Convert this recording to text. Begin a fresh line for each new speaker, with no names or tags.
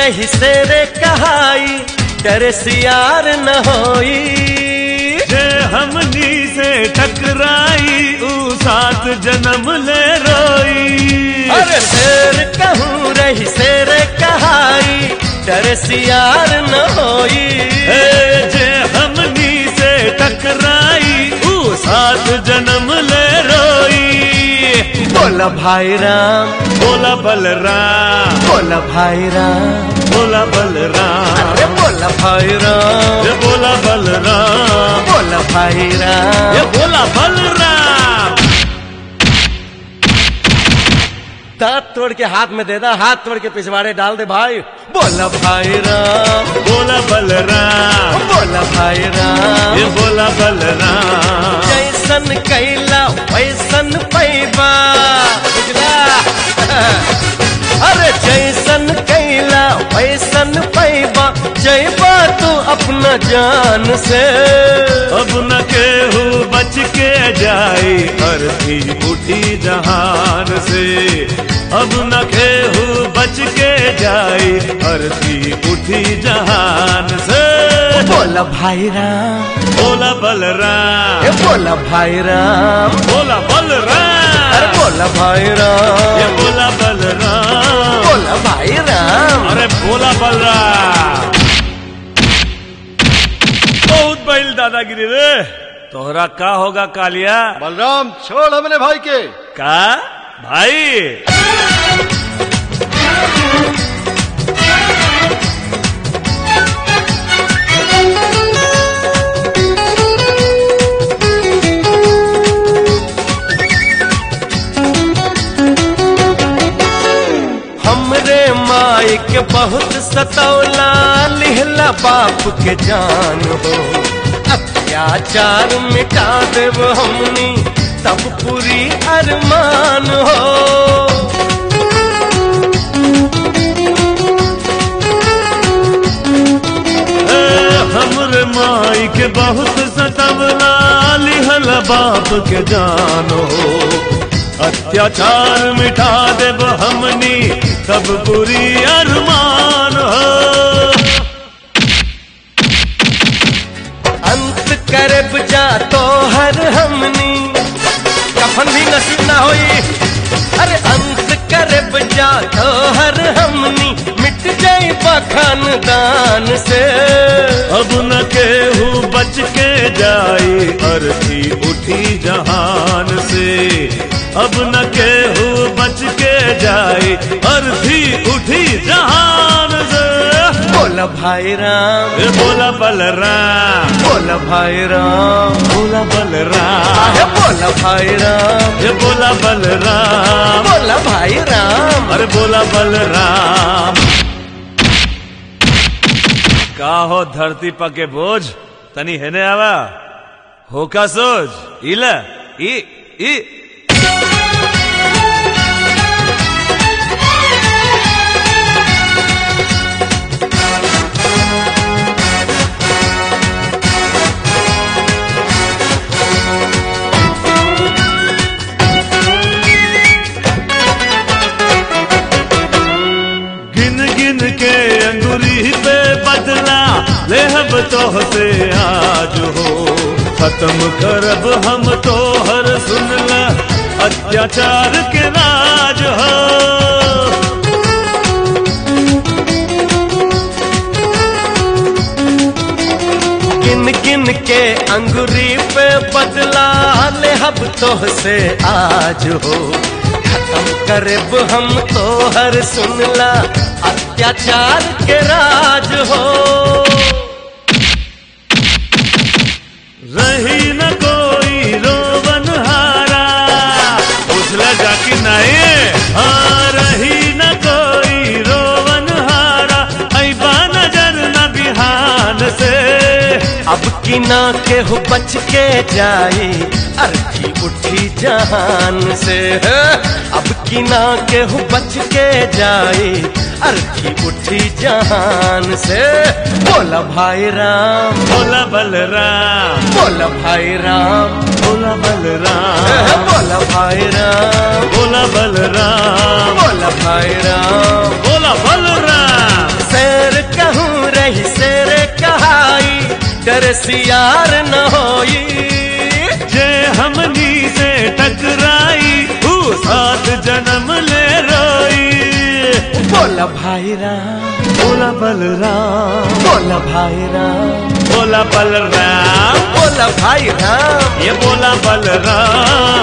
रही सेरे कहाई, डरे सियार न होई।
जे हमनी से टकराई ऊ 7 जन्म ले रोई।
अरे शेर कहूँ रही सेरे कहाई, डरे सियार न होई।
जे हमनी से टकराई ऊ 7 जन्म ले रोई।
बोला भाई राम,
बोला बलराम,
बोला भाई राम,
बोला बलराम,
अरे बोला भाई राम,
ये बोला बलराम,
बोला भाई राम,
ये बोला बलराम।
दांत तोड़ के हाथ में दे दा, हाथ तोड़ के पिछवाड़े डाल दे भाई। बोला भाई राम,
बोला बलराम,
बोला भाई राम,
ये बोला बलराम।
जैसन कैला वैसन पैबा, बुझला? अरे जैसन कैला वैसन पैबा, जैबा तू अपना जान से।
अब न केहू बच के जाई, अर्थी उठी जहान से। अब न केहू बच के जाई, अर्थी उठी जहान से।
बोला भाई राम,
बोला बलराम,
ये बोला भाई राम,
बोला बलराम,
अरे बोला भाई राम,
ये बोला बलराम,
बोला भाई राम,
अरे बोला बलराम। बहुत बैल दादागिरी रे। तोहरा का होगा कालिया?
बलराम छोड़ हमने भाई के।
का भाई?
हमरे माई के बहुत सतौला, लिहला बाप के जान हो। अत्याचार मिटा देव हमनी, तब पूरी अरमान हो।
हमरे माई के बहुत सतवला, लिहला बाप के जानो। अत्याचार मिटा देव हमनी, तब पूरी अरमान हो।
अंत करब जा तो हर हमनी, कफन भी नसीब ना होई। अरे अंत करब जा तो हर हमनी, मिट जाई खानदान से।
अब न केहू बच के जाई, अर्थी उठी जहान से। अब न केहू बच के जाई, अर्थी उठी जहान से।
बोला भाई राम,
ये बोला बलराम,
बोला भाई राम,
बोला बलराम,
अरे बोला भाई राम,
ये बोला बलराम,
बोला भाई राम,
अरे बोला बलराम। का हो धरती पके बोझ, तनी हेने आवा होका सोच। इला ई के अंगुरी पे बदला लेहब तोह से आज हो। खत्म करब हम तोहर सुनला, अत्याचार के राज हो।
किन किन के अंगुरी पे बदला लेहब तोह से आज हो। खत्म करब हम तोहर सुनला, अत्याचार के राज हो।
रही न कोई रोवन हारा, पूछला जाकी नहीं। हाँ रही न कोई रोवन हारा, ऐबा नजर न बिहान से।
अब की ना केहू बच के जाई, अर्थी उठी जहान से। अब की ना केहू बच के जाई, अर्थी उठी जहान से। बोला भाई राम,
बोला बलराम,
बोला भाई राम,
बोला बलराम,
बोला भाई राम,
बोला बलराम,
बोला भाई राम,
बोला बलराम।
डर सियार न होई
जे हमनी से टकराई तू सात जन्म ले रोई।
बोला भाई राम,
बोला बलराम,
बोला भाई राम,
बोला बलराम,
बोला भाई राम,
ये बोला बलराम।